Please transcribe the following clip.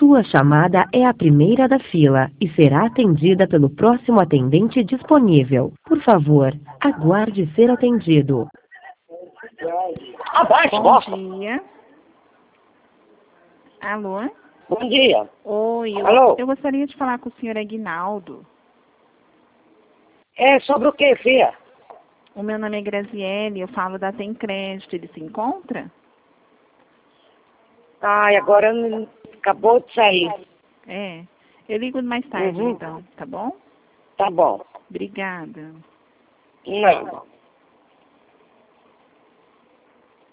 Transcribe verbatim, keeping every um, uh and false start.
Sua chamada é a primeira da fila e será atendida pelo próximo atendente disponível. Por favor, aguarde ser atendido. Abaixa, Bom bosta. dia. Alô? Bom dia. Oi, eu, Alô? eu gostaria de falar com o senhor Aguinaldo. É sobre o que, filha? O meu nome é Graziele, eu falo da Tem Crédito. Ele se encontra? Ai, agora não- acabou de sair. É. Eu ligo mais tarde, Uhum. então, tá bom? Tá bom. Obrigada. Não.